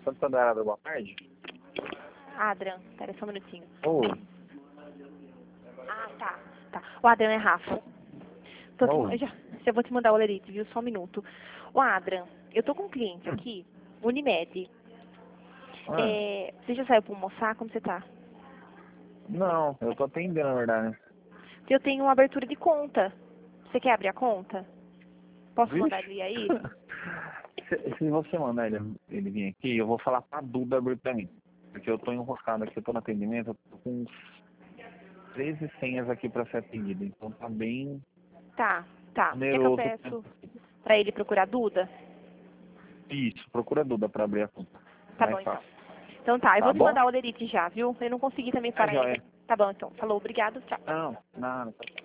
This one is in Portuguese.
Santa Darada, boa tarde. Adrian, pera só um minutinho. Oi. Ah, tá. O Adrian é Rafa. Oi. Já vou te mandar o Olerite, viu? Só um minuto. O Adrian, eu tô com um cliente aqui, Unimed. Ah, Você já saiu pra almoçar? Como você tá? não, eu tô atendendo, na verdade. Eu tenho uma abertura de conta. Você quer abrir a conta? Posso mandar Vixe. ele aí? Se você mandar ele vir aqui, eu vou falar pra Duda abrir pra mim. Porque eu tô enroscado aqui, eu tô no atendimento, eu tô com uns 13 senhas aqui pra ser atendido. Então tá bem Tá. Quer que eu oneroso. peço pra ele procurar a Duda? Isso, procura a Duda pra abrir a conta. Tá bom, Mais então. fácil. Então tá, eu Tá vou te bom? mandar o Olerite já, viu? Eu não consegui também Tá parar ele. joia. Tá bom, então. Falou, obrigado, tchau. Não, nada.